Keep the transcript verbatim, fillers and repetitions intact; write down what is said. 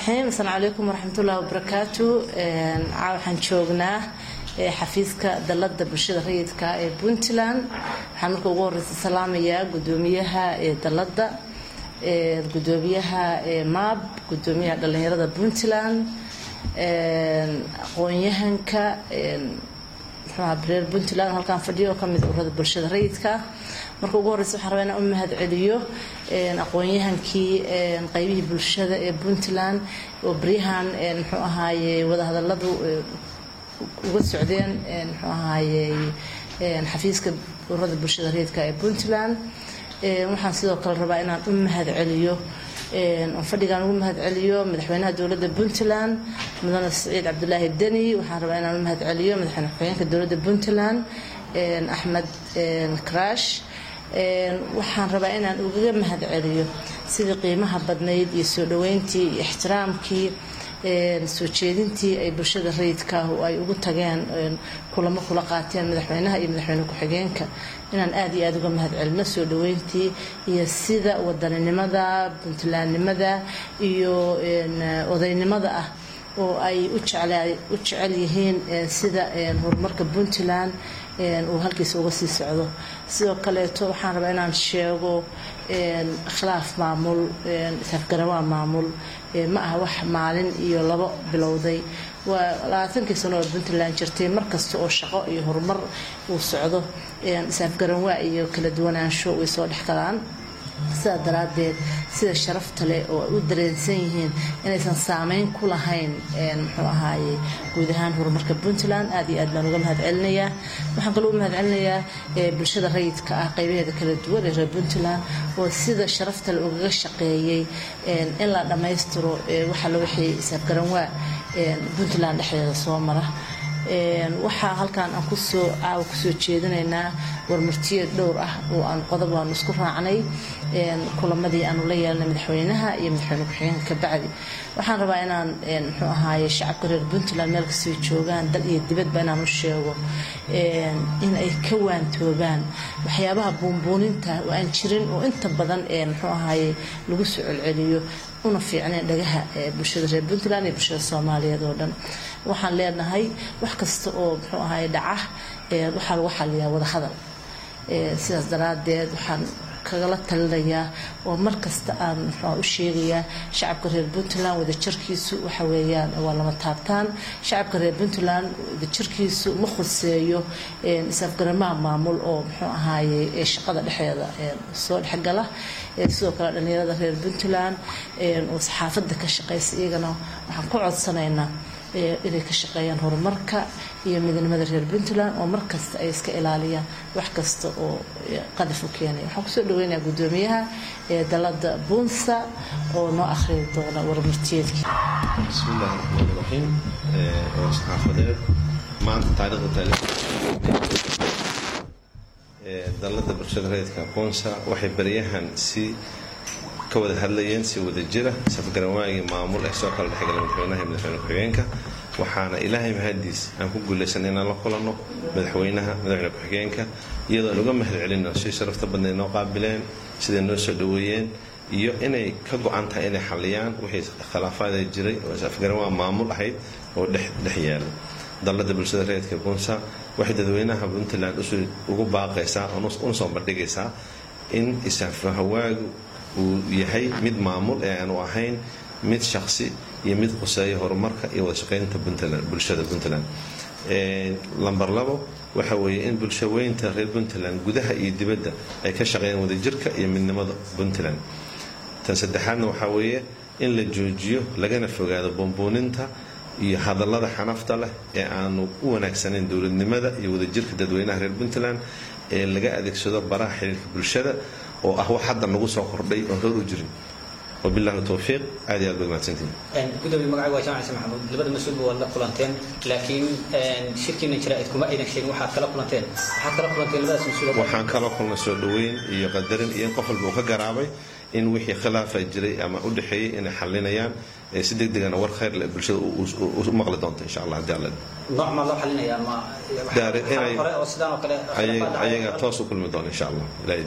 الرحيم. السلام عليكم ورحمة الله وبركاته. waxaan joognaa xafiiska dalada bulshada rayidka ee Puntland. waxaan markii ugu horeysay salaamayaa gudoomiyaha ee dalada ee gudoomiyaha ee M A B, gudoomiyaha dhalinyarada Puntland, ee aqoonyahanka ee xubnaha Puntland halkaan fadhiyo kamid ururada bulshada rayidka. markii ugu horeysay waxaan rabaa inaan u mahad celiyo een aqoonyahankii een qaybihii bulshada ee Puntland oo bariyahan een muxuu ahaayay wada hadaladu uga socdeen een muxuu ahaayay een xafiiska ururada bulshada rayidka ee Puntland. ee waxaan sidoo kale rabaa inaan u mahad celiyo een oo fadhigan ugu mahad celiyo madaxweynaha dawladda Puntland mudane Saciid Cabdullaahi Deni. waxaan rabaa inaan u mahad celiyo madaxweynaha dawladda Puntland een Axmed een Crash. een waxaan rabaa inaan uga mahad celiyo sidii qiimaha badnayd iyo soo dhaweyntii iyo ixtiraamkii een soo jeedintii ay bulshada rayidka ah ay ugu tageen kulamo kula qaateen madaxweynaha iyo madaxweyne ku-xigeenka inaan aad iyo aad uga mahad celino soo dhaweyntii iyo sida wadaninimada Puntlandnimada iyo een odaynimada ah oo ay u jecel u jecel yihiin sida een horumarka Puntland een oo halkiisa uga sii socdo. sidoo kale waxaan rabaa inaan sheego een khilaaf maamul een safgarawaa maamul ma aha wax maalin iyo labo bilowday. waa labaatankii sano oo Puntland jirtay markasta oo shaqo iyo horumar uu socdo een safgarawaa iyo kala duwanaansho way soo dhaxgalaan. sida daraadeed sida sharafta leh oo u dareensan yihiin inaysan saameyn ku lahayn een muxuu ahaayay guud ahaan horumarka Puntland. aad iyo aad baan uga mahad celinayaa. waxaan kaloo u mahad celinayaa bulshada rayidka ah qaybaheeda kala duwan ee Puntland oo sida sharafta leh uga shaqeeyay een in la dhameystiro waxa la wixii safgarawaa een Puntland dhexdeeda soo mara. een waxa halkaan aan ku soo caaw ku soo jeedinaynaa warmartiyo dhowr ah oo aan qodob aan isku raacnay een kulamadii aan la yeelnay madaxweynaha iyo madaxweyne ku-xigeenka ka bacdi. waxaan rabaa inaan een muxuu ahaayay shacabka reer Puntland meel kasta ay joogaan dal iyo dibadba inaan u sheego een in ay ka waantoobaan waxyaabaha buunbuuninta oo aan jirin oo inta badan een muxuu ahaayay lagu soo celceliyo una fiicneen dhagaha bulshada reer Puntland iyo bulshada Soomaaliyeed oo dhan. waxaan leenahay wax kasta oo muxuu ahaayay dhaca ee waxa lagu xaliyaa wada hadal. ee sidaas daraadeed waxaan kagala talinayaa oo markasta aan muxuu u sheegayaa shacabka reer Puntland wada jirkiisu waxa weeyaan waa lama taabtaan. shacabka reer Puntland wada jirkiisu ma khuseeyo een isafgaramaha maamul oo muxuu ahaayay ee shaqada dhexdeeda ee soo dhaxgala. ee sidoo kale dhalinyarada reer Puntland een oo saxaafadda ka shaqeysa iyagana waxaan ku codsanaynaa inay ka shaqeeyaan horumarka iyo midnimada reer Puntland oo markasta ay iska ilaaliyaan wax kasta oo qadaf u keenay. waxaan ku soo dhaweynayaa gudoomiyaha ee dalada Bunsa oo noo akhriyo doona warmartiyeedkii. bismillaahir rahmaanir rahiim. ee oo saxaafadeed maanta taariikhda taariikhda ee dalada bulshada rayidka Bunsa waxay bariyahan si ka wada hadlayeen si wada jira safgarawaaga maamul ee soo kala dhaxgalay madaxweynaha iyo madaxweyne ku-xigeenka. waxaana ilaahay mahadiis aan ku guuleysanay inaan la kulano madaxweynaha madaxweyne ku-xigeenka iyadoo laga mahad celino si sharafta badneed noo qaabileen sida noo soo dhaweeyeen iyo inay ka go'an tahay inay xaliyaan wixii khilaafaad jiray oo safgarawaa maamul ahayd oo dhex dhex yaala. dalada bulshada rayidka Bunsa waxay dadweynaha Puntland ugu baaqaysaa oo soo bandhigaysaa in isafahawaagu uu yahay mid maamul ee aanu ahayn mid shakhsi iyo mid quseeyo horumarka iyo wada shaqeynta Puntland bulshada Puntland. ee lambar labo waxa weeye in bulshaweynta reer Puntland gudaha iyo dibadda ay ka shaqeeyaan wada jirka iyo midnimada Puntland. tan saddexaadna waxa weeye in la joojiyo lagana fogaado bomboninta iyo hadallada xanafta leh ee aanu u wanaagsanayn dawladnimada iyo wada jirka dadweynaha reer Puntland ee laga adeegsado baraha xiriirka bulshada oo ah wax hadda nagu soo kordhay oo hor u jirin. وبالله التوفيق. عادي أقول ما تنتين. قدومي مقعد وجامع سمح محمود لبعض المسؤول ولا قلنتين لكن شركة نشرائتكم ما أيضا شيء واحد كلا قلنتين واحد كلا قلنتين لبعض المسؤول. وحن كلا قلنا سؤالين يقدرن ينقفل بوقا قرابي إن وحي خلاف الجري أما أدحي إن حلنا يان سيدك دقنا ور خير بالشيء ومغلطون إن شاء الله عدي الله. نعم الله حلنا يا ما. دار إيه. أي أي توصل كل مدون إن شاء الله.